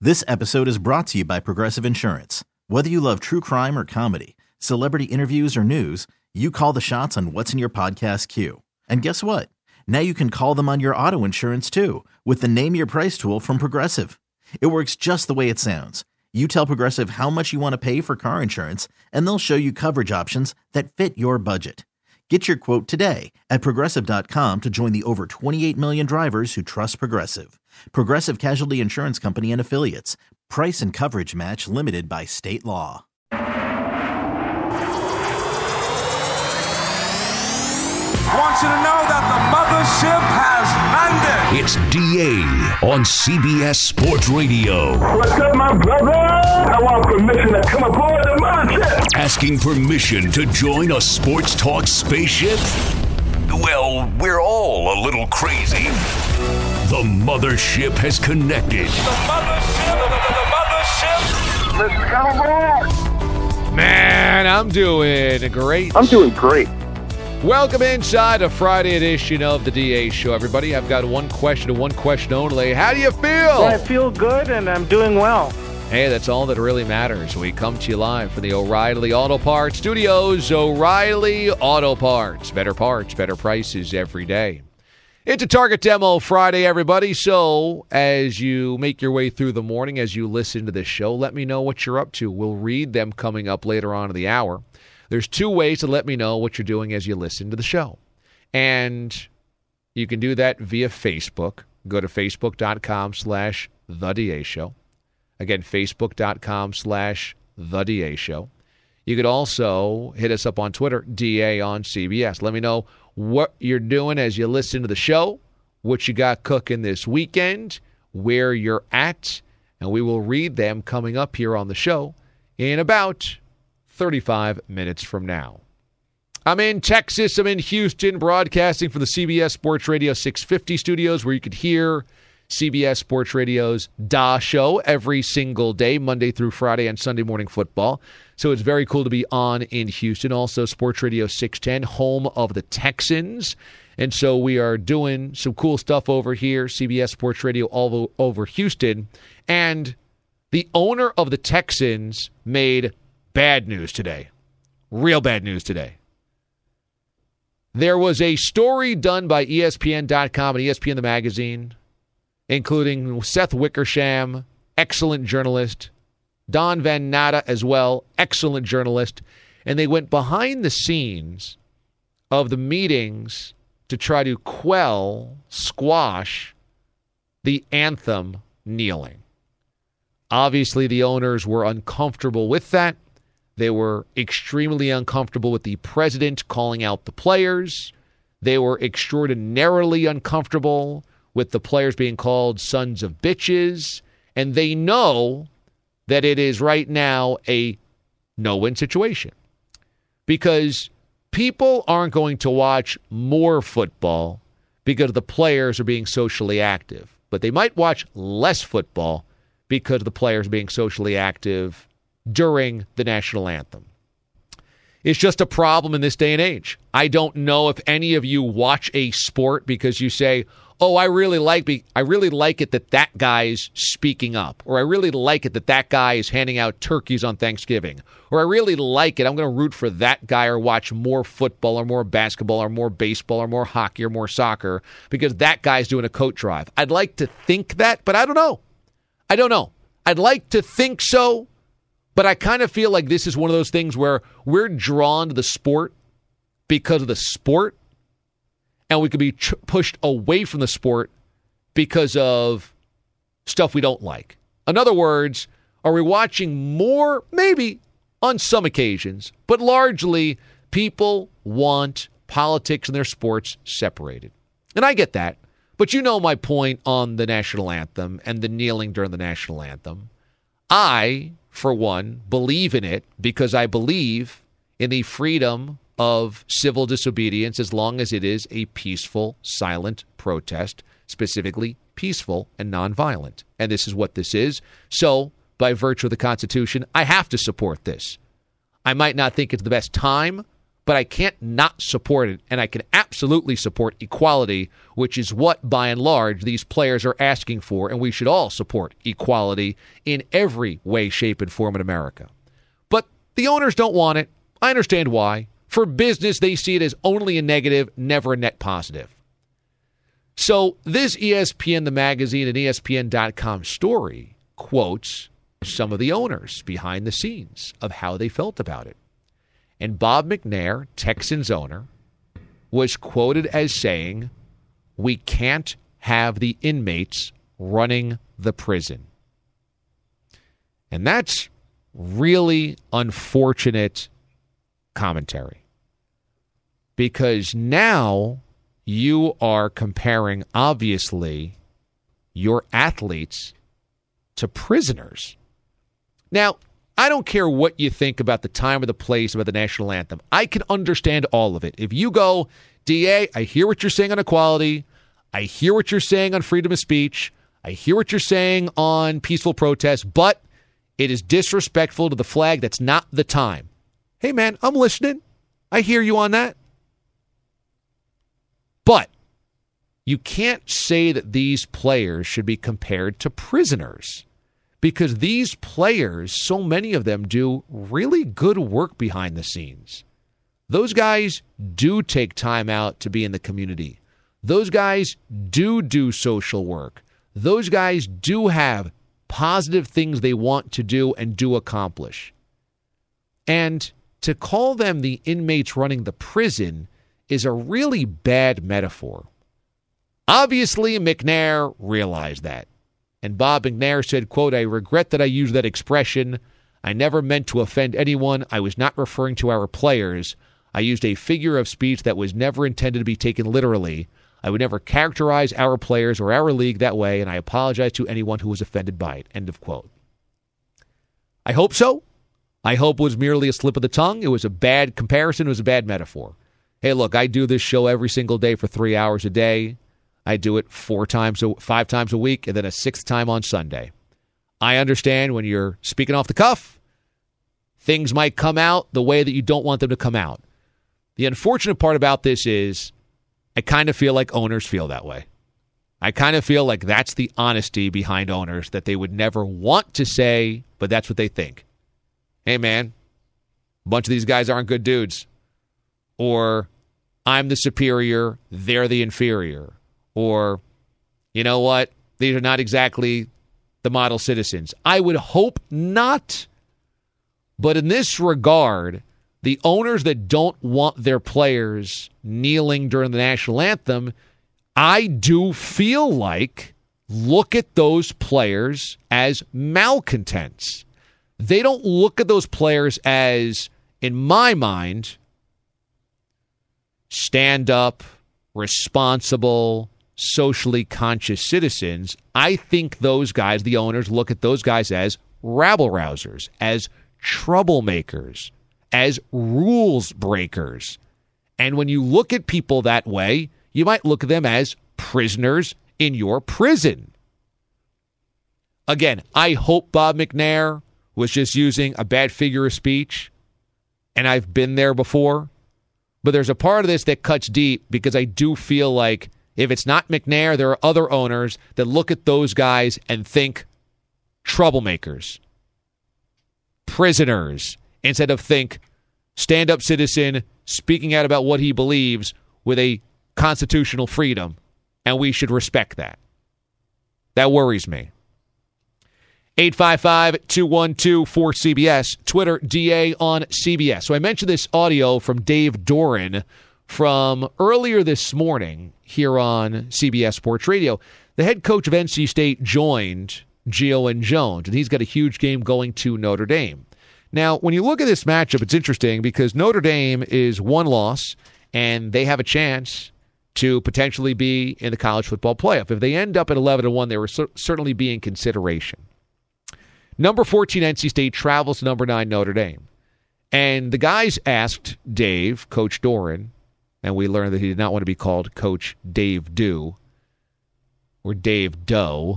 This episode is brought to you by Progressive Insurance. Whether you love true crime or comedy, celebrity interviews or news, you call the shots on what's in your podcast queue. And guess what? Now you can call them on your auto insurance too with the Name Your Price tool from Progressive. It works just the way it sounds. You tell Progressive how much you want to pay for car insurance, and they'll show you coverage options that fit your budget. Get your quote today at Progressive.com to join the over 28 million drivers who trust Progressive. Progressive Casualty Insurance Company and Affiliates. Price and coverage match limited by state law. I want you to know that the mothership has landed. It's DA on CBS Sports Radio. What's up, my brother? I want permission to come aboard the mothership. Asking permission to join a sports talk spaceship? Well, we're all a little crazy. The mothership has connected. The mothership. Let's come aboard. Man, I'm doing great. I'm doing great. Welcome inside a Friday edition of the DA Show, everybody. I've got one question and one question only. How do you feel? I feel good, and I'm doing well. Hey, that's all that really matters. We come to you live from the O'Reilly Auto Parts Studios. O'Reilly Auto Parts. Better parts, better prices every day. It's a Target Demo Friday, everybody. So as you make your way through the morning, as you listen to this show, let me know what you're up to. We'll read them coming up later on in the hour. There's two ways to let me know what you're doing as you listen to the show. And you can do that via Facebook. Go to facebook.com/TheDA Show. Again, facebook.com/TheDA Show. You could also hit us up on Twitter, DA on CBS. Let me know what you're doing as you listen to the show, what you got cooking this weekend, where you're at, and we will read them coming up here on the show in about 35 minutes from now. I'm in Texas. I'm in Houston, broadcasting from the CBS Sports Radio 650 studios, where you could hear CBS Sports Radio's Da Show every single day, Monday through Friday, and Sunday morning football. So it's very cool to be on in Houston. Also, Sports Radio 610, home of the Texans. And so we are doing some cool stuff over here, CBS Sports Radio all over Houston. And the owner of the Texans made bad news today. Real bad news today. There was a story done by ESPN.com and ESPN the magazine, including Seth Wickersham, excellent journalist, Don Van Natta as well, excellent journalist, and they went behind the scenes of the meetings to try to squash the anthem kneeling. Obviously, the owners were uncomfortable with that. They were extremely uncomfortable with the president calling out the players. They were extraordinarily uncomfortable with the players being called sons of bitches. And they know that it is right now a no-win situation. Because people aren't going to watch more football because the players are being socially active. But they might watch less football because the players are being socially active during the national anthem. It's just a problem in this day and age. I don't know if any of you watch a sport because you say, oh, I really like it that guy's speaking up, or I really like it that guy is handing out turkeys on Thanksgiving, or I really like it, I'm going to root for that guy or watch more football or more basketball or more baseball or more hockey or more soccer because that guy's doing a coat drive. I'd like to think that, but I don't know. I'd like to think so. But I kind of feel like this is one of those things where we're drawn to the sport because of the sport, and we could be pushed away from the sport because of stuff we don't like. In other words, are we watching more? Maybe on some occasions, but largely people want politics and their sports separated. And I get that, but you know my point on the national anthem and the kneeling during the national anthem. I, for one, believe in it because I believe in the freedom of civil disobedience as long as it is a peaceful, silent protest, specifically peaceful and nonviolent. And this is what this is. So, by virtue of the Constitution, I have to support this. I might not think it's the best time, but I can't not support it, and I can absolutely support equality, which is what, by and large, these players are asking for, and we should all support equality in every way, shape, and form in America. But the owners don't want it. I understand why. For business, they see it as only a negative, never a net positive. So this ESPN, the magazine, and ESPN.com story quotes some of the owners behind the scenes of how they felt about it. And Bob McNair, Texans owner, was quoted as saying, "We can't have the inmates running the prison." And that's really unfortunate commentary, because now you are comparing, obviously, your athletes to prisoners. Now, I don't care what you think about the time or the place about the national anthem. I can understand all of it. If you go, DA, I hear what you're saying on equality. I hear what you're saying on freedom of speech. I hear what you're saying on peaceful protest, but it is disrespectful to the flag. That's not the time. Hey, man, I'm listening. I hear you on that. But you can't say that these players should be compared to prisoners, because these players, so many of them, do really good work behind the scenes. Those guys do take time out to be in the community. Those guys do social work. Those guys do have positive things they want to do and do accomplish. And to call them the inmates running the prison is a really bad metaphor. Obviously, McNair realized that. And Bob McNair said, quote, "I regret that I used that expression. I never meant to offend anyone. I was not referring to our players. I used a figure of speech that was never intended to be taken literally. I would never characterize our players or our league that way, and I apologize to anyone who was offended by it." End of quote. I hope so. I hope it was merely a slip of the tongue. It was a bad comparison. It was a bad metaphor. Hey, look, I do this show every single day for 3 hours a day. I do it 5 times a week, and then a 6th time on Sunday. I understand when you're speaking off the cuff, things might come out the way that you don't want them to come out. The unfortunate part about this is I kind of feel like owners feel that way. I kind of feel like that's the honesty behind owners, that they would never want to say, but that's what they think. Hey, man, a bunch of these guys aren't good dudes. Or I'm the superior, they're the inferior. Or, you know what, these are not exactly the model citizens. I would hope not. But in this regard, the owners that don't want their players kneeling during the national anthem, I do feel like look at those players as malcontents. They don't look at those players as, in my mind, stand up, responsible, socially conscious citizens. I think those guys, the owners, look at those guys as rabble-rousers, as troublemakers, as rules breakers. And when you look at people that way, you might look at them as prisoners in your prison. Again, I hope Bob McNair was just using a bad figure of speech, and I've been there before. But there's a part of this that cuts deep, because I do feel like if it's not McNair, there are other owners that look at those guys and think troublemakers, prisoners, instead of think stand-up citizen speaking out about what he believes with a constitutional freedom, and we should respect that. That worries me. 855-212-4CBS, Twitter, DA on CBS. So I mentioned this audio from Dave Doran from earlier this morning here on CBS Sports Radio. The head coach of NC State joined Gio and Jones, and he's got a huge game going to Notre Dame. Now, when you look at this matchup, it's interesting because Notre Dame is one loss, and they have a chance to potentially be in the college football playoff. If they end up at 11-1, they will certainly be in consideration. Number 14 NC State travels to number 9 Notre Dame. And the guys asked Dave, Coach Doran, and we learned that he did not want to be called Coach Dave Dew or Dave Doe,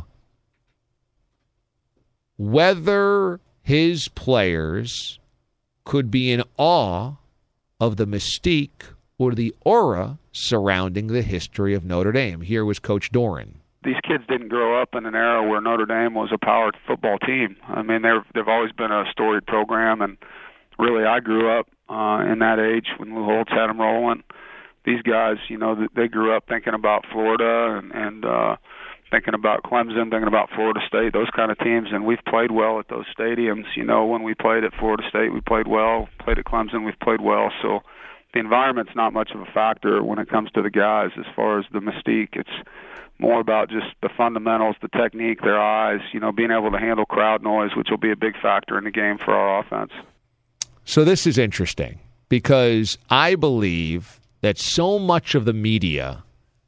whether his players could be in awe of the mystique or the aura surrounding the history of Notre Dame. Here was Coach Doeren. These kids didn't grow up in an era where Notre Dame was a power football team. I mean, they've always been a storied program, and really I grew up in that age when Lou Holtz had them rolling. These guys, they grew up thinking about Florida and thinking about Clemson, thinking about Florida State, those kind of teams, and we've played well at those stadiums. When we played at Florida State, we played well. Played at Clemson, we've played well. So the environment's not much of a factor when it comes to the guys as far as the mystique. It's more about just the fundamentals, the technique, their eyes, being able to handle crowd noise, which will be a big factor in the game for our offense. So this is interesting because I believe that so much of the media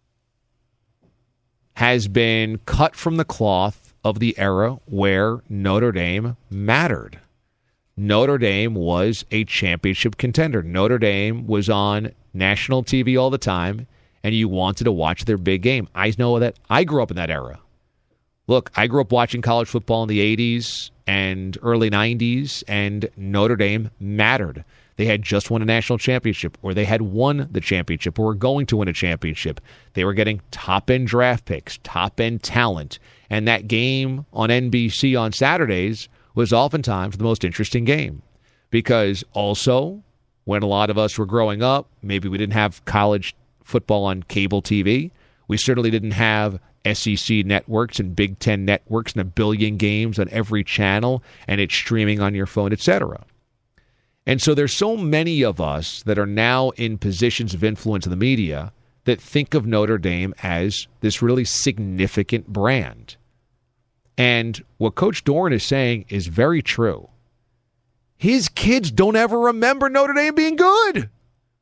has been cut from the cloth of the era where Notre Dame mattered. Notre Dame was a championship contender. Notre Dame was on national TV all the time, and you wanted to watch their big game. I know that. I grew up in that era. Look, I grew up watching college football in the 80s and early 90s, and Notre Dame mattered. They had just won a national championship, or they had won the championship, or were going to win a championship. They were getting top-end draft picks, top-end talent, and that game on NBC on Saturdays was oftentimes the most interesting game because also when a lot of us were growing up, maybe we didn't have college football on cable TV. We certainly didn't have SEC networks and Big Ten networks and a billion games on every channel and it's streaming on your phone, etc. And so there's so many of us that are now in positions of influence in the media that think of Notre Dame as this really significant brand. And what Coach Doeren is saying is very true. His kids don't ever remember Notre Dame being good.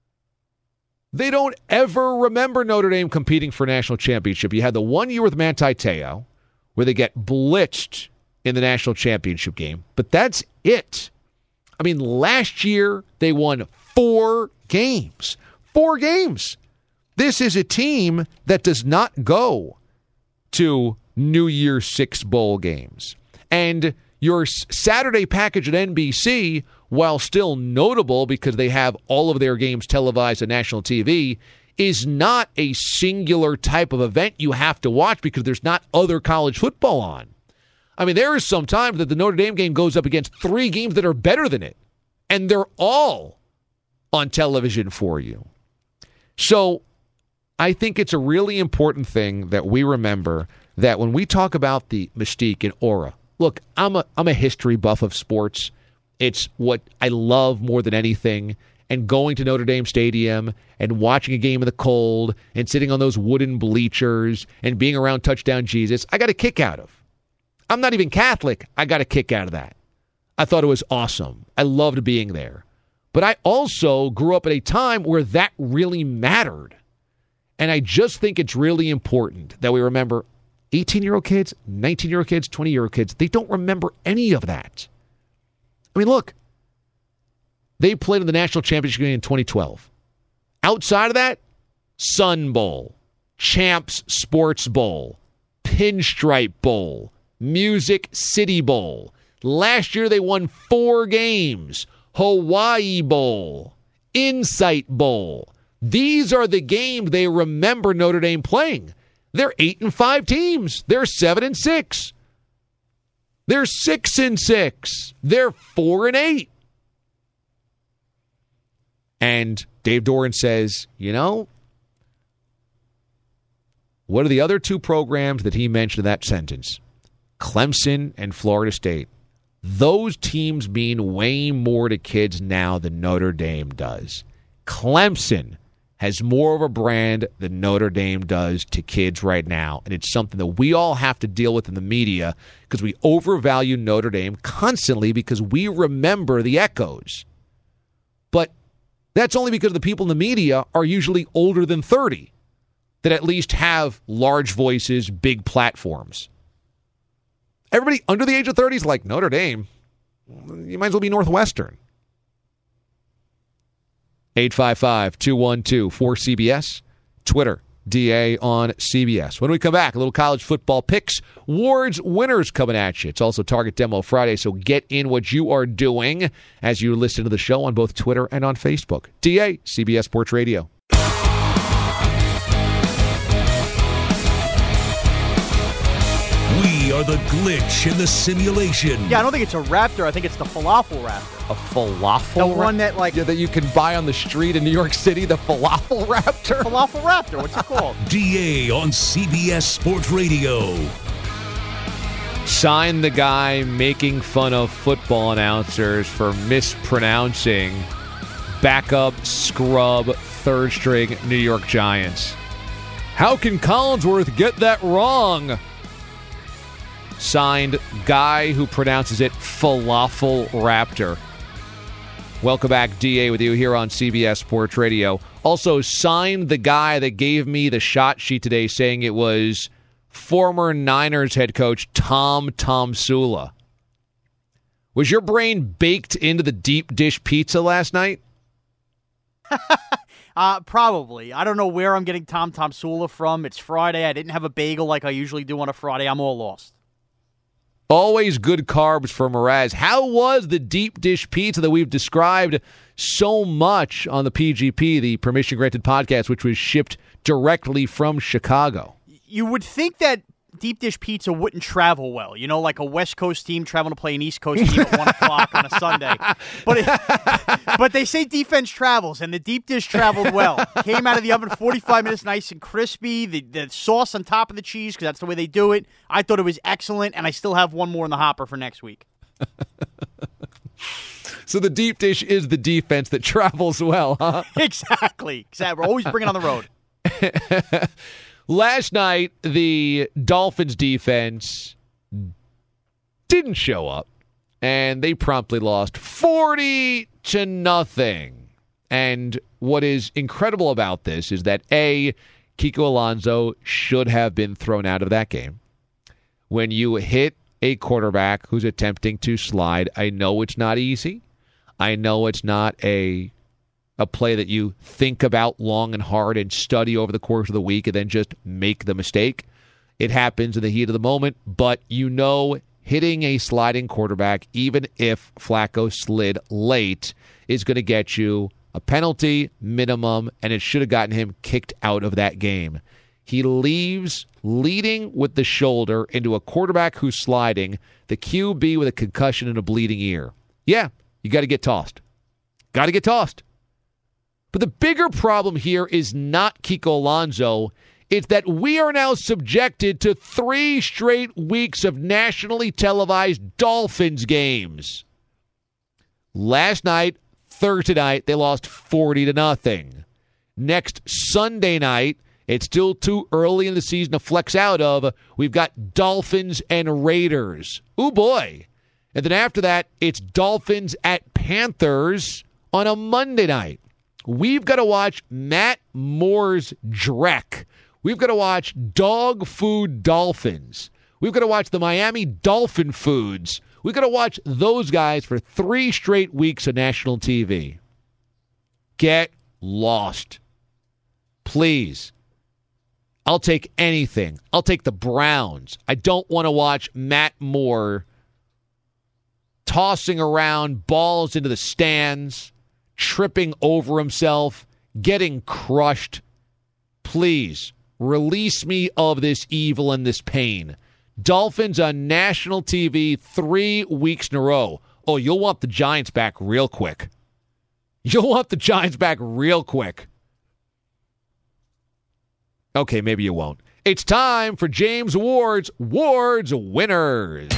They don't ever remember Notre Dame competing for a national championship. You had the 1 year with Manti Te'o where they get blitzed in the national championship game, but that's it. I mean, last year they won 4 games. 4 games. This is a team that does not go to New Year's 6 bowl games. And your Saturday package at NBC, while still notable because they have all of their games televised on national TV, is not a singular type of event you have to watch because there's not other college football on. I mean, there is some time that the Notre Dame game goes up against 3 games that are better than it, and they're all on television for you. So I think it's a really important thing that we remember that when we talk about the mystique and aura, look, I'm a history buff of sports. It's what I love more than anything. And going to Notre Dame Stadium and watching a game in the cold and sitting on those wooden bleachers and being around Touchdown Jesus, I got a kick out of. I'm not even Catholic. I got a kick out of that. I thought it was awesome. I loved being there. But I also grew up at a time where that really mattered. And I just think it's really important that we remember 18-year-old kids, 19-year-old kids, 20-year-old kids, they don't remember any of that. I mean, look, they played in the national championship game in 2012. Outside of that, Sun Bowl, Champs Sports Bowl, Pinstripe Bowl, Music City Bowl. Last year they won 4 games. Hawaii Bowl, Insight Bowl. These are the games they remember Notre Dame playing. They're 8-5 teams. They're 7-6. They're 6-6. They're 4-8. And Dave Doeren says, what are the other 2 programs that he mentioned in that sentence? Clemson and Florida State. Those teams mean way more to kids now than Notre Dame does. Clemson has more of a brand than Notre Dame does to kids right now. And it's something that we all have to deal with in the media because we overvalue Notre Dame constantly because we remember the echoes. But that's only because the people in the media are usually older than 30 that at least have large voices, big platforms. Everybody under the age of 30 is like, Notre Dame, you might as well be Northwestern. 855-212-4CBS. Twitter, DA on CBS. When we come back, a little college football picks. Ward's winners coming at you. It's also Target Demo Friday, so get in what you are doing as you listen to the show on both Twitter and on Facebook. DA, CBS Sports Radio. We are the glitch in the simulation. Yeah, I don't think it's a raptor. I think it's the falafel raptor. A falafel? The one that, like... Yeah, that you can buy on the street in New York City, the falafel raptor? Falafel raptor. What's it called? DA on CBS Sports Radio. Sign the guy making fun of football announcers for mispronouncing backup scrub third-string New York Giants. How can Collinsworth get that wrong? Signed, guy who pronounces it Falafel Raptor. Welcome back, DA, with you here on CBS Sports Radio. Also, signed the guy that gave me the shot sheet today saying it was former Niners head coach Tom Tomsula. Was your brain baked into the deep dish pizza last night? Probably. I don't know where I'm getting Tom Tomsula from. It's Friday. I didn't have a bagel like I usually do on a Friday. I'm all lost. Always good carbs for Mraz. How was the deep dish pizza that we've described so much on the PGP, the Permission Granted podcast, which was shipped directly from Chicago? You would think that deep dish pizza wouldn't travel well. You know, like a West Coast team traveling to play an East Coast team at 1 o'clock on a Sunday. But they say defense travels, and the deep dish traveled well. Came out of the oven 45 minutes nice and crispy. The sauce on top of the cheese, because that's the way they do it. I thought it was excellent, and I still have one more in the hopper for next week. So the deep dish is the defense that travels well, huh? Exactly. We're always bringing on the road. Last night, the Dolphins defense didn't show up, and they promptly lost 40-0. And what is incredible about this is that, A, Kiko Alonso should have been thrown out of that game. When you hit a quarterback who's attempting to slide, I know it's not easy. I know it's not a play that you think about long and hard and study over the course of the week and then just make the mistake. It happens in the heat of the moment, but you know hitting a sliding quarterback, even if Flacco slid late, is going to get you a penalty minimum, and it should have gotten him kicked out of that game. He leaves leading with the shoulder into a quarterback who's sliding, the QB with a concussion and a bleeding ear. Yeah, you got to get tossed. Got to get tossed. But the bigger problem here is not Kiko Alonso. It's that we are now subjected to 3 straight weeks of nationally televised Dolphins games. Last night, Thursday night, they lost 40-0. Next Sunday night, it's still too early in the season to flex out of. We've got Dolphins and Raiders. Ooh, boy. And then after that, it's Dolphins at Panthers on a Monday night. We've got to watch Matt Moore's Drek. We've got to watch Dog Food Dolphins. We've got to watch the Miami Dolphin Foods. We've got to watch those guys for 3 straight weeks of national TV. Get lost. Please. I'll take anything. I'll take the Browns. I don't want to watch Matt Moore tossing around balls into the stands, tripping over himself, getting crushed. Please, release me of this evil and this pain. Dolphins on national TV 3 weeks in a row. Oh, you'll want the Giants back real quick. You'll want the Giants back real quick. Okay, maybe you won't. It's time for James Ward's Winners.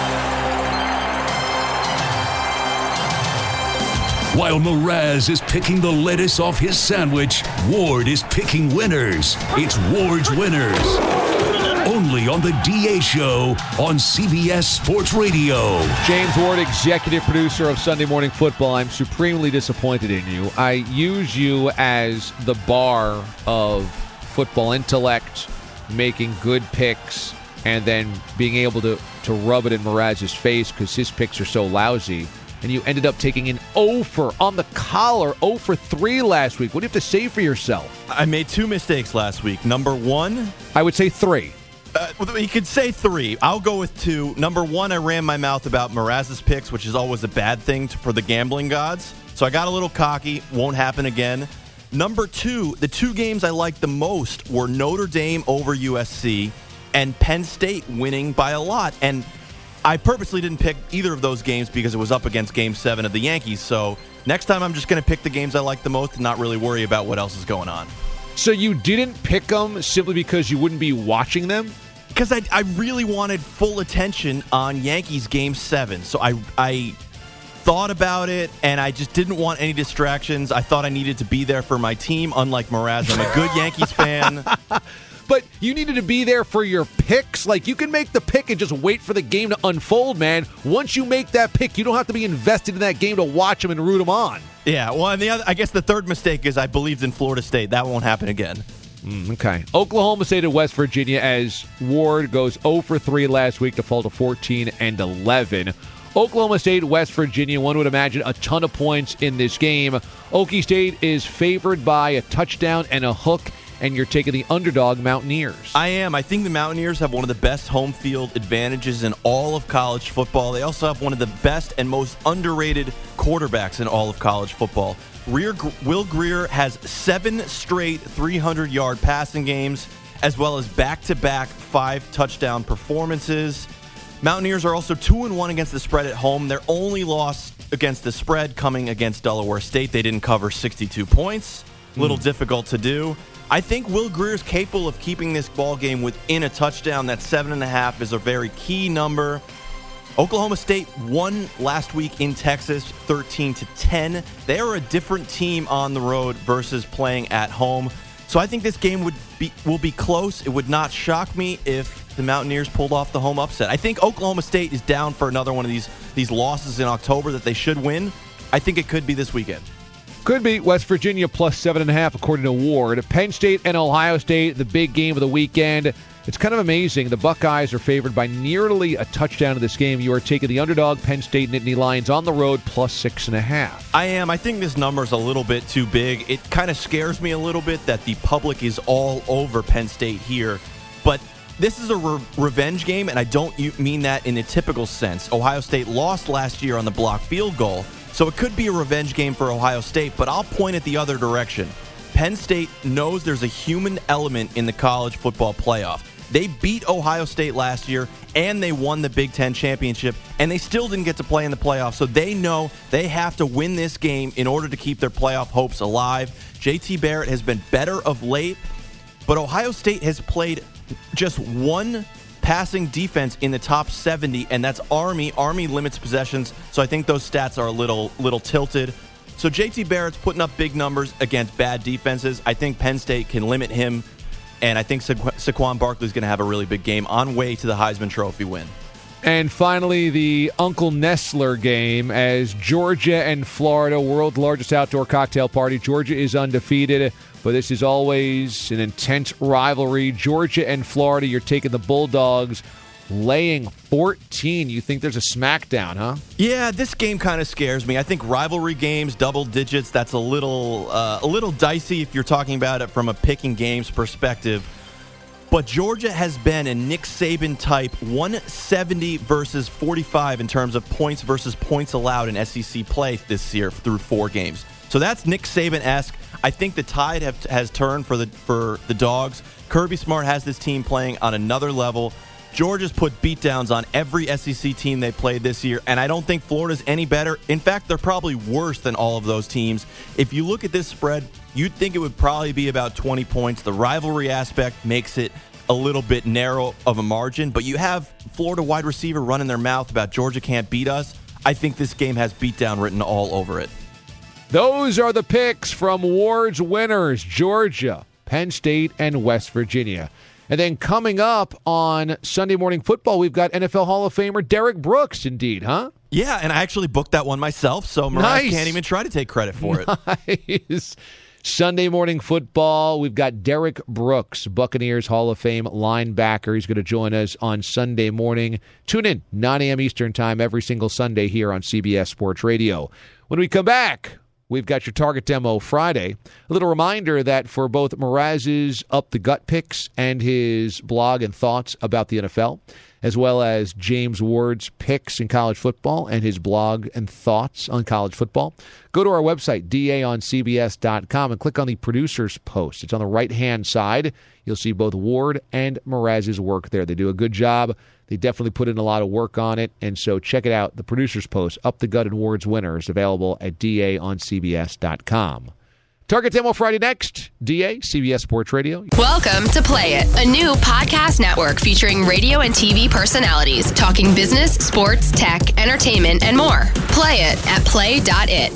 While Mraz is picking the lettuce off his sandwich, Ward is picking winners. It's Ward's Winners. Only on the DA Show on CBS Sports Radio. James Ward, executive producer of Sunday Morning Football. I'm supremely disappointed in you. I use you as the bar of football intellect, making good picks, and then being able to rub it in Mraz's face because his picks are so lousy. and you ended up taking an 0 for on the collar, 0 for 3 last week. What do you have to say for yourself? I made 2 mistakes last week. Number 1, I would say 3. You could say 3. I'll go with 2. Number 1, I ran my mouth about Mraz's picks, which is always a bad thing for the gambling gods. So I got a little cocky. Won't happen again. Number 2, the 2 games I liked the most were Notre Dame over USC and Penn State winning by a lot. And I purposely didn't pick either of those games because it was up against Game 7 of the Yankees. So next time I'm just going to pick the games I like the most and not really worry about what else is going on. So you didn't pick them simply because you wouldn't be watching them? Because I really wanted full attention on Yankees Game 7. So I thought about it, and I just didn't want any distractions. I thought I needed to be there for my team, unlike Mraz. I'm a good Yankees fan. But you needed to be there for your picks. Like, you can make the pick and just wait for the game to unfold, man. Once you make that pick, you don't have to be invested in that game to watch them and root them on. Yeah, well, and I guess the third mistake is I believed in Florida State. That won't happen again. Okay. Oklahoma State and West Virginia, as Ward goes 0 for 3 last week to fall to 14-11. Oklahoma State, West Virginia, one would imagine a ton of points in this game. Okie State is favored by a touchdown and a hook, and you're taking the underdog Mountaineers. I am. I think the Mountaineers have one of the best home field advantages in all of college football. They also have one of the best and most underrated quarterbacks in all of college football. Will Grier has 7 straight 300-yard passing games, as well as back-to-back 5-touchdown performances. Mountaineers are also 2-1 against the spread at home. Their only loss against the spread coming against Delaware State. They didn't cover 62 points. A little difficult to do. I think Will Grier is capable of keeping this ball game within a touchdown. That 7.5 is a very key number. Oklahoma State won last week in Texas 13-10. They are a different team on the road versus playing at home. So I think this game will be close. It would not shock me if the Mountaineers pulled off the home upset. I think Oklahoma State is down for another one of these losses in October that they should win. I think it could be this weekend. Could be. West Virginia plus 7.5 according to Ward. Penn State and Ohio State, the big game of the weekend. It's kind of amazing. The Buckeyes are favored by nearly a touchdown in this game. You are taking the underdog Penn State Nittany Lions on the road plus 6.5. I am. I think this number is a little bit too big. It kind of scares me a little bit that the public is all over Penn State here. But this is a revenge game, and I don't mean that in a typical sense. Ohio State lost last year on the blocked field goal, so it could be a revenge game for Ohio State, but I'll point it the other direction. Penn State knows there's a human element in the college football playoff. They beat Ohio State last year, and they won the Big Ten championship, and they still didn't get to play in the playoffs. So they know they have to win this game in order to keep their playoff hopes alive. JT Barrett has been better of late, but Ohio State has played just one passing defense in the top 70, and that's Army. Army limits possessions, so I think those stats are a little tilted. So JT Barrett's putting up big numbers against bad defenses. I think Penn State can limit him. And I think Saquon Barkley is going to have a really big game on way to the Heisman Trophy win. And finally, the Uncle Nestler game as Georgia and Florida, world's largest outdoor cocktail party. Georgia is undefeated, but this is always an intense rivalry. Georgia and Florida, you're taking the Bulldogs, laying 14. You think there's a smackdown, huh? Yeah, this game kind of scares me. I think rivalry games, double digits, that's a little dicey if you're talking about it from a picking games perspective. But Georgia has been a Nick Saban type 170 versus 45 in terms of points versus points allowed in SEC play this year through 4 games. So that's Nick Saban-esque. I think the tide has turned for the Dogs. Kirby Smart has this team playing on another level. Georgia's put beatdowns on every SEC team they played this year, and I don't think Florida's any better. In fact, they're probably worse than all of those teams. If you look at this spread, you'd think it would probably be about 20 points. The rivalry aspect makes it a little bit narrow of a margin, but you have Florida wide receiver running their mouth about Georgia can't beat us. I think this game has beatdown written all over it. Those are the picks from Ward's winners, Georgia, Penn State, and West Virginia. And then coming up on Sunday Morning Football, we've got NFL Hall of Famer Derek Brooks, indeed, huh? Yeah, and I actually booked that one myself, so Mraz can't even try to take credit for it. Nice. Sunday morning football, we've got Derek Brooks, Buccaneers Hall of Fame linebacker. He's going to join us on Sunday morning. Tune in, 9 a.m. Eastern Time every single Sunday here on CBS Sports Radio. When we come back, we've got your Target Demo Friday. A little reminder that for both Mraz's Up the Gut picks and his blog and thoughts about the NFL, as well as James Ward's picks in college football and his blog and thoughts on college football, go to our website, daoncbs.com, and click on the producer's post. It's on the right-hand side. You'll see both Ward and Mraz's work there. They do a good job. They definitely put in a lot of work on it, and so check it out. The producer's post, Up the Gut and Ward's winners, available at daoncbs.com. Target Demo Friday next. DA, CBS Sports Radio. Welcome to Play It, a new podcast network featuring radio and TV personalities talking business, sports, tech, entertainment, and more. Play it at play.it.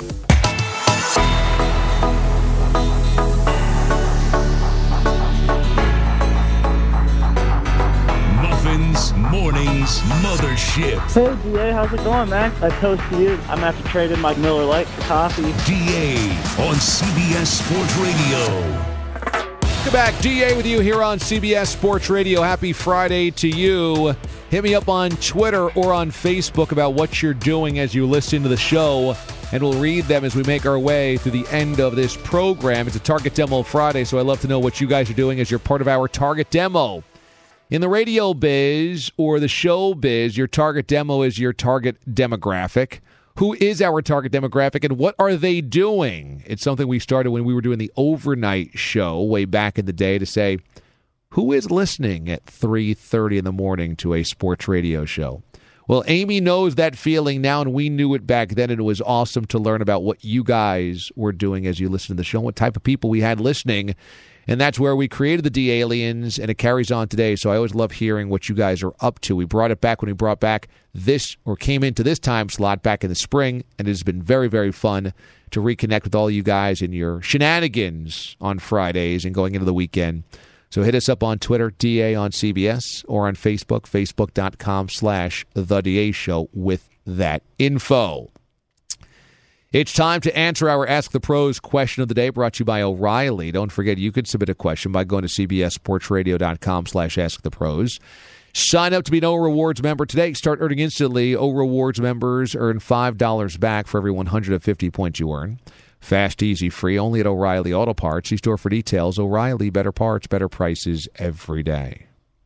Muffins Mornings Mothership. Hey, DA, how's it going, man? I toast to you. I'm after trading my Miller Lite for coffee. DA on CBS Sports Radio. Welcome back. DA with you here on CBS Sports Radio. Happy Friday to you. Hit me up on Twitter or on Facebook about what you're doing as you listen to the show, and we'll read them as we make our way through the end of this program. It's a Target Demo Friday, so I'd love to know what you guys are doing as you're part of our Target Demo. In the radio biz or the show biz, your target demo is your target demographic. Who is our target demographic and what are they doing? It's something we started when we were doing the overnight show way back in the day to say, who is listening at 3:30 in the morning to a sports radio show? Well, Amy knows that feeling now, and we knew it back then, and it was awesome to learn about what you guys were doing as you listened to the show, what type of people we had listening. And that's where we created the D-Aliens, and it carries on today. So I always love hearing what you guys are up to. We brought it back when we brought back this, or came into this time slot back in the spring, and it has been very, very fun to reconnect with all you guys and your shenanigans on Fridays and going into the weekend. So hit us up on Twitter, DA on CBS, or on Facebook, facebook.com/The DA Show with that info. It's time to answer our Ask the Pros question of the day, brought to you by O'Reilly. Don't forget, you can submit a question by going to cbssportsradio.com/askthepros. Sign up to be an O Rewards member today. Start earning instantly. O Rewards members earn $5 back for every 150 points you earn. Fast, easy, free, only at O'Reilly Auto Parts. See store for details. O'Reilly, better parts, better prices every day.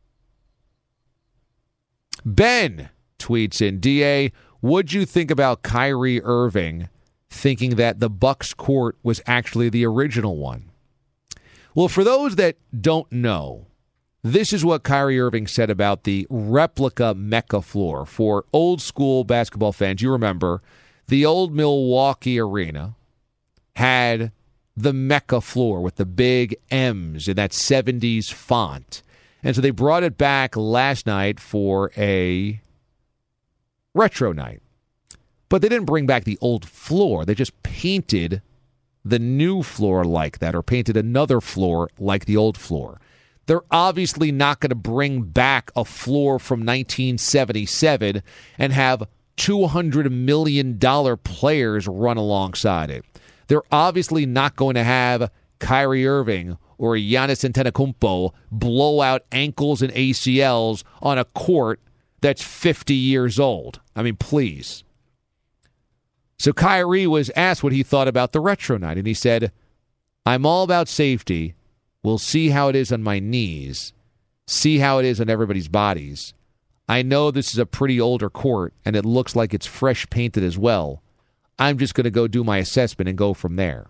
Ben tweets in, DA, what'd you think about Kyrie Irving thinking that the Bucks court was actually the original one? Well, for those that don't know, this is what Kyrie Irving said about the replica Mecca floor. For old school basketball fans, you remember the old Milwaukee Arena had the Mecca floor with the big M's in that 70s font. And so they brought it back last night for a retro night. But they didn't bring back the old floor. They just painted the new floor like that, or painted another floor like the old floor. They're obviously not going to bring back a floor from 1977 and have $200 million players run alongside it. They're obviously not going to have Kyrie Irving or Giannis Antetokounmpo blow out ankles and ACLs on a court that's 50 years old. I mean, please. So Kyrie was asked what he thought about the retro night, and he said, I'm all about safety. We'll see how it is on my knees, see how it is on everybody's bodies. I know this is a pretty older court, and it looks like it's fresh painted as well. I'm just going to go do my assessment and go from there.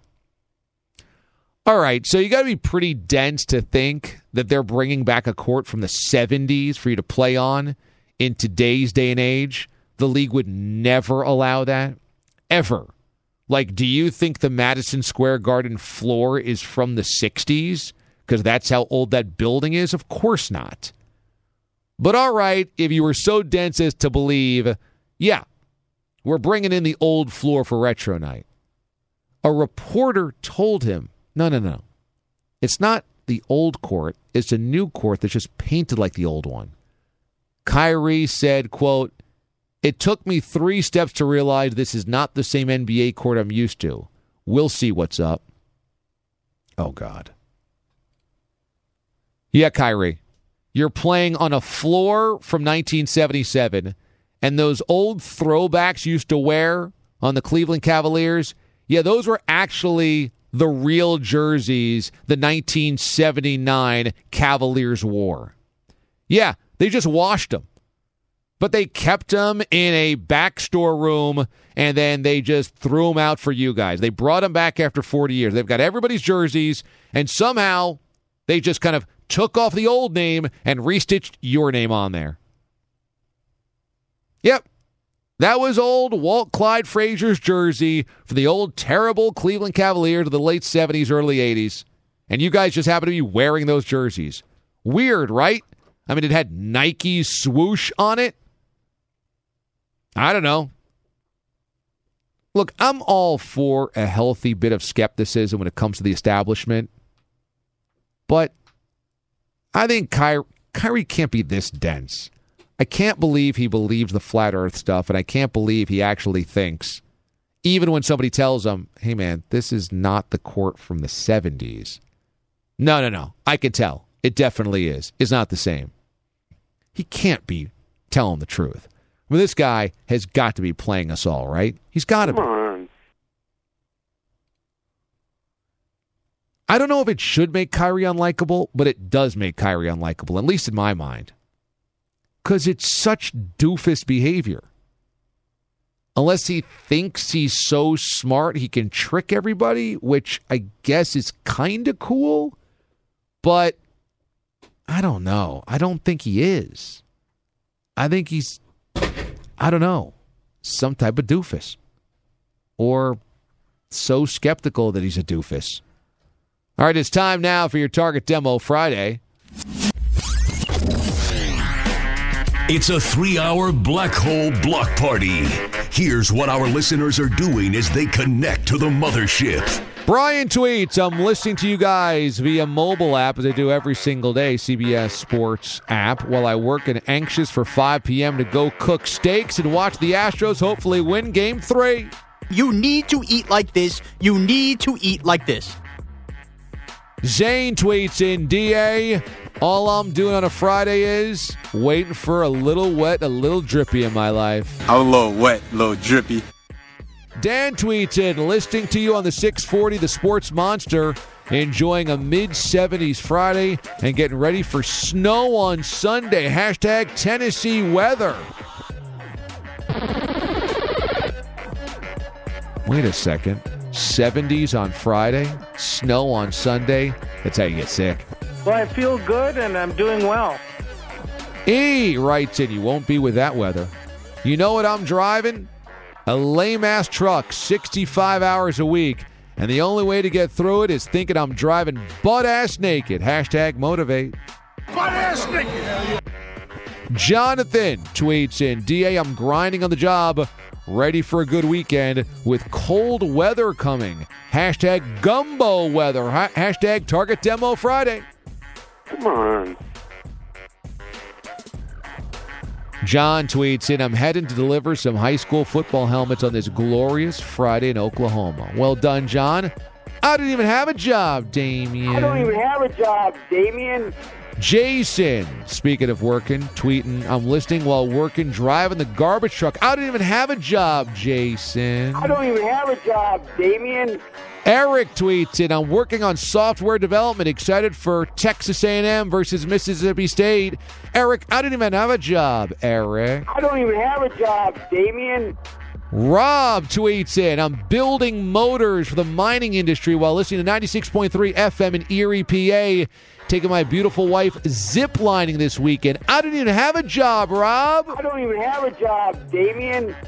All right, so you got to be pretty dense to think that they're bringing back a court from the 70s for you to play on in today's day and age. The league would never allow that. Ever. Like, do you think the Madison Square Garden floor is from the 60s? Because that's how old that building is? Of course not. But all right, if you were so dense as to believe, yeah, we're bringing in the old floor for retro night. A reporter told him, no. It's not the old court. It's a new court that's just painted like the old one. Kyrie said, quote, it took me 3 steps to realize this is not the same NBA court I'm used to. We'll see what's up. Oh, God. Yeah, Kyrie. You're playing on a floor from 1977, and those old throwbacks you used to wear on the Cleveland Cavaliers, yeah, those were actually the real jerseys the 1979 Cavaliers wore. Yeah, they just washed them. But they kept them in a back storeroom, and then they just threw them out for you guys. They brought them back after 40 years. They've got everybody's jerseys, and somehow they just kind of took off the old name and restitched your name on there. Yep. That was old Walt Clyde Frazier's jersey for the old terrible Cleveland Cavaliers of the late 70s, early 80s. And you guys just happen to be wearing those jerseys. Weird, right? I mean, it had Nike swoosh on it. I don't know. Look, I'm all for a healthy bit of skepticism when it comes to the establishment. But I think Kyrie can't be this dense. I can't believe he believes the flat earth stuff, and I can't believe he actually thinks, even when somebody tells him, hey, man, this is not the court from the 70s. No. I can tell. It definitely is. It's not the same. He can't be telling the truth. I mean, this guy has got to be playing us all, right? He's got to be. Come on. I don't know if it should make Kyrie unlikable, but it does make Kyrie unlikable, at least in my mind. Because it's such doofus behavior. Unless he thinks he's so smart he can trick everybody, which I guess is kind of cool. But I don't know. I don't think he is. I think he's, I don't know, some type of doofus. Or so skeptical that he's a doofus. All right, it's time now for your Target Demo Friday. It's a 3-hour black hole block party. Here's what our listeners are doing as they connect to the mothership. Brian tweets, I'm listening to you guys via mobile app as I do every single day, CBS Sports app, while I work and anxious for 5 p.m. to go cook steaks and watch the Astros hopefully win Game 3. You need to eat like this. You need to eat like this. Zane tweets in, DA, all I'm doing on a Friday is waiting for a little wet, a little drippy in my life. I'm a little wet, a little drippy. Dan tweets in, listening to you on the 640, the Sports Monster, enjoying a mid-70s Friday and getting ready for snow on Sunday. Hashtag Tennessee weather. Wait a second. 70s on Friday, snow on Sunday. That's how you get sick. Well, I feel good and I'm doing well. E writes in, you won't be with that weather. You know what I'm driving? A lame-ass truck, 65 hours a week. And the only way to get through it is thinking I'm driving butt-ass naked. Hashtag motivate. Butt-ass naked. Jonathan tweets in, DA, I'm grinding on the job. Ready for a good weekend with cold weather coming. Hashtag gumbo weather. Hashtag Target Demo Friday. Come on. John tweets in, I'm heading to deliver some high school football helmets on this glorious Friday in Oklahoma. Well done, John. I didn't even have a job, Damien. I don't even have a job, Damien. Jason, speaking of working, tweeting, I'm listening while working, driving the garbage truck. I didn't even have a job, Jason. I don't even have a job, Damien. Eric tweets in, I'm working on software development, excited for Texas A&M versus Mississippi State. Eric, I didn't even have a job, Eric. I don't even have a job, Damien. Rob tweets in, I'm building motors for the mining industry while listening to 96.3 FM in Erie, PA. Taking my beautiful wife ziplining this weekend. I didn't even have a job, Rob. I don't even have a job, Damien.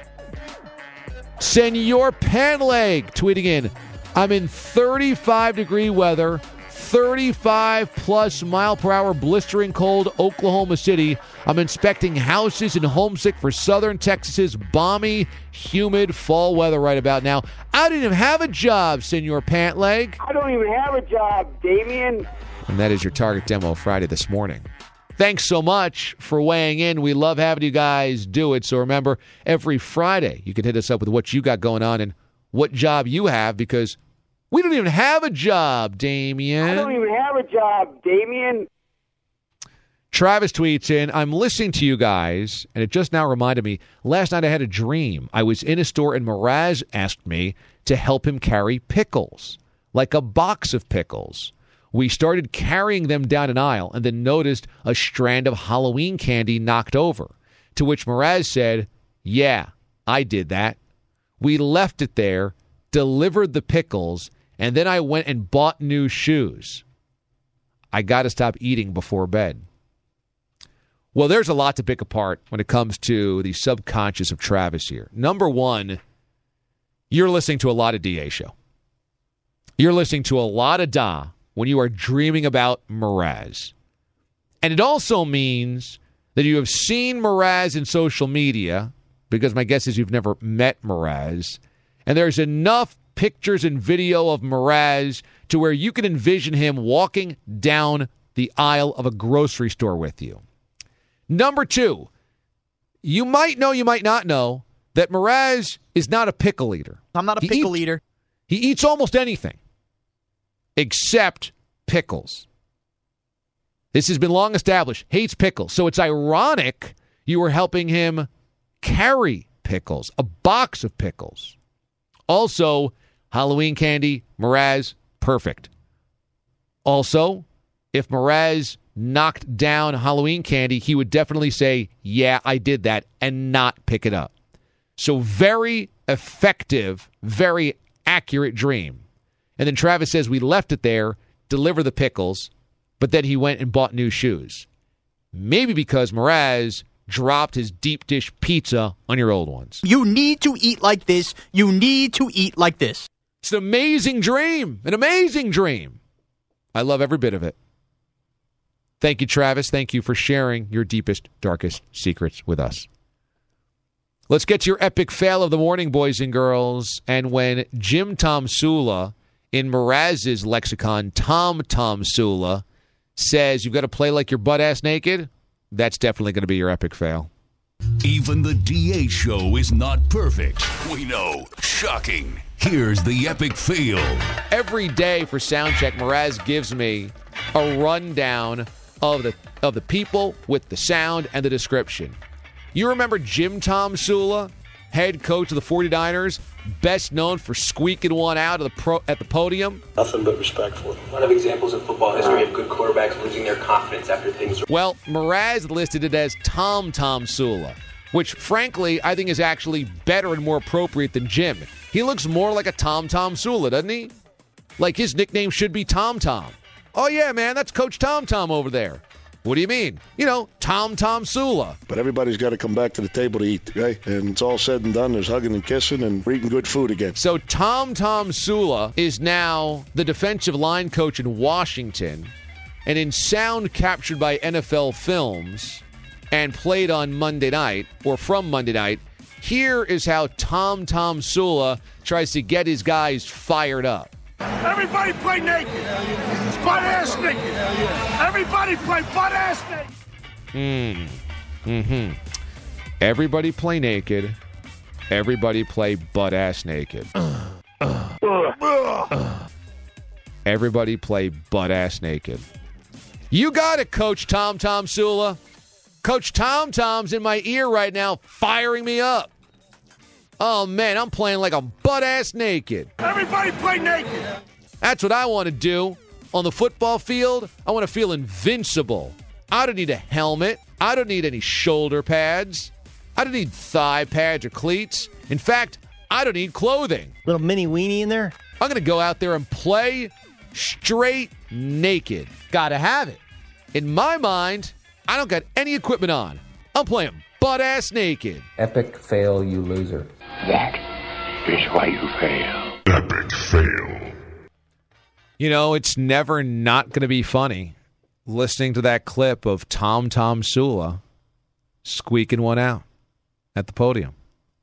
Senor Panleg tweeting in, I'm in 35-degree weather, 35-plus mile-per-hour blistering cold Oklahoma City. I'm inspecting houses and homesick for southern Texas's balmy, humid fall weather right about now. I didn't even have a job, Senor Pantleg. I don't even have a job, Damien. And that is your Target Demo Friday this morning. Thanks so much for weighing in. We love having you guys do it. So remember, every Friday you can hit us up with what you got going on and what job you have, because We don't even have a job, Damien. I don't even have a job, Damien. Travis tweets in, I'm listening to you guys, and it just now reminded me, last night I had a dream. I was in a store, and Mraz asked me to help him carry pickles, like a box of pickles. We started carrying them down an aisle and then noticed a strand of Halloween candy knocked over, to which Mraz said, yeah, I did that. We left it there, delivered the pickles, and then I went and bought new shoes. I got to stop eating before bed. Well, there's a lot to pick apart when it comes to the subconscious of Travis here. Number one, you're listening to a lot of DA show. You're listening to a lot of Da when you are dreaming about Mraz. And it also means that you have seen Mraz in social media, because my guess is you've never met Mraz, and there's enough pictures and video of Mraz to where you can envision him walking down the aisle of a grocery store with you. Number two, you might know, you might not know, that Mraz is not a pickle eater. I'm not a pickle eater. He eats almost anything except pickles. This has been long established. Hates pickles. So it's ironic you were helping him carry pickles, a box of pickles. Also, Halloween candy, Mraz, perfect. Also, if Mraz knocked down Halloween candy, he would definitely say, yeah, I did that, and not pick it up. So very effective, very accurate dream. And then Travis says we left it there, deliver the pickles, but then he went and bought new shoes. Maybe because Mraz dropped his deep dish pizza on your old ones. You need to eat like this. You need to eat like this. It's an amazing dream. An amazing dream. I love every bit of it. Thank you, Travis. Thank you for sharing your deepest, darkest secrets with us. Let's get to your epic fail of the morning, boys and girls. And when Jim Tom Sula, in Mraz's lexicon, Tom Sula, says you've got to play like your butt-ass naked, that's definitely going to be your epic fail. Even the DA show is not perfect. We know. Shocking. Here's the epic fail. Every day for Soundcheck, Mraz gives me a rundown of the people with the sound and the description. You remember Jim Tom Sula, head coach of the 49ers, best known for squeaking one out at the podium? Nothing but respect for him. A lot of examples in football history of good quarterbacks losing their confidence after things. Well, Mraz listed it as Tom Sula, which frankly I think is actually better and more appropriate than Jim. He looks more like a Tom Sula, doesn't he? Like his nickname should be Tom. Oh, yeah, man, that's Coach Tom over there. What do you mean? You know, Tom Sula. But everybody's got to come back to the table to eat, okay? And it's all said and done. There's hugging and kissing, and we're eating good food again. So Tom Sula is now the defensive line coach in Washington, and in sound captured by NFL Films and played on Monday night, or from Monday night, here is how Tom Sula tries to get his guys fired up. Everybody play naked. Butt-ass naked. Everybody play butt-ass naked. Everybody play naked. Everybody play butt-ass naked. Everybody play butt-ass naked. You got it, Coach Tom Sula. Coach Tom's in my ear right now, firing me up. Oh, man, I'm playing like I'm butt-ass naked. Everybody play naked. That's what I want to do. On the football field, I want to feel invincible. I don't need a helmet. I don't need any shoulder pads. I don't need thigh pads or cleats. In fact, I don't need clothing. Little mini weenie in there? I'm going to go out there and play straight naked. Gotta have it. In my mind, I don't got any equipment on. I'm playing butt-ass naked. Epic fail, you loser. That is why you fail. Epic fail. You know, it's never not going to be funny listening to that clip of Tom Sula squeaking one out at the podium.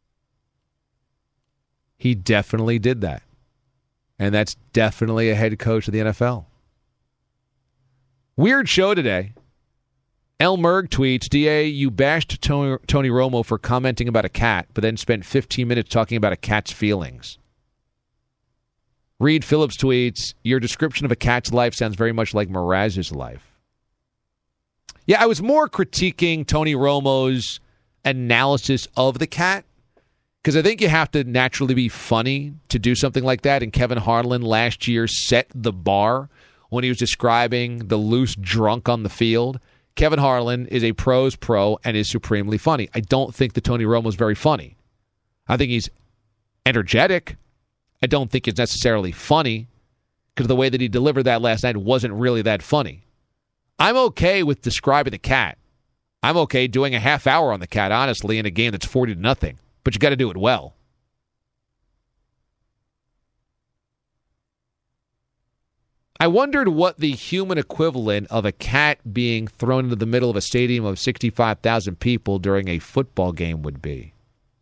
He definitely did that. And that's definitely a head coach of the NFL. Weird show today. El Merg tweets, DA, you bashed Tony Romo for commenting about a cat, but then spent 15 minutes talking about a cat's feelings. Reed Phillips tweets, your description of a cat's life sounds very much like Mraz's life. Yeah, I was more critiquing Tony Romo's analysis of the cat, because I think you have to naturally be funny to do something like that, and Kevin Harlan last year set the bar when he was describing the loose drunk on the field. Kevin Harlan is a pro's pro and is supremely funny. I don't think that Tony Romo is very funny. I think he's energetic. I don't think it's necessarily funny, because the way that he delivered that last night wasn't really that funny. I'm okay with describing the cat. I'm okay doing a half hour on the cat, honestly, in a game that's 40-0. But you got to do it well. I wondered what the human equivalent of a cat being thrown into the middle of a stadium of 65,000 people during a football game would be.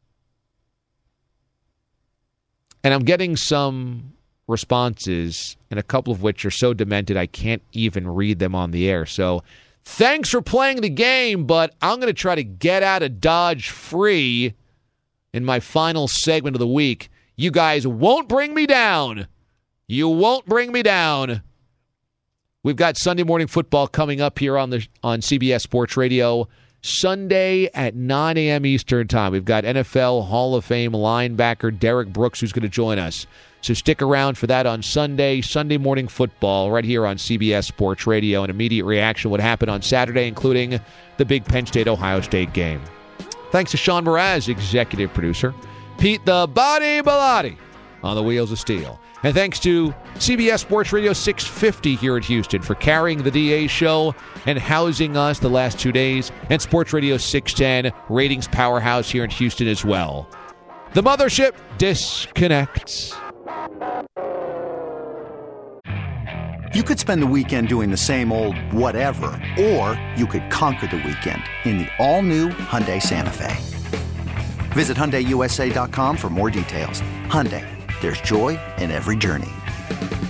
And I'm getting some responses, and a couple of which are so demented I can't even read them on the air. So thanks for playing the game, but I'm going to try to get out of Dodge free in my final segment of the week. You guys won't bring me down. You won't bring me down. We've got Sunday Morning Football coming up here on CBS Sports Radio Sunday at 9 a.m. Eastern Time. We've got NFL Hall of Fame linebacker Derek Brooks who's going to join us. So stick around for that on Sunday Morning Football, right here on CBS Sports Radio. An immediate reaction would happen on Saturday, including the big Penn State-Ohio State game. Thanks to Sean Mraz, executive producer. Pete the Body Bellotti on the wheels of steel. And thanks to CBS Sports Radio 650 here at Houston for carrying the DA show and housing us the last 2 days. And Sports Radio 610, ratings powerhouse here in Houston as well. The mothership disconnects. You could spend the weekend doing the same old whatever, or you could conquer the weekend in the all-new Hyundai Santa Fe. Visit HyundaiUSA.com for more details. Hyundai, there's joy in every journey.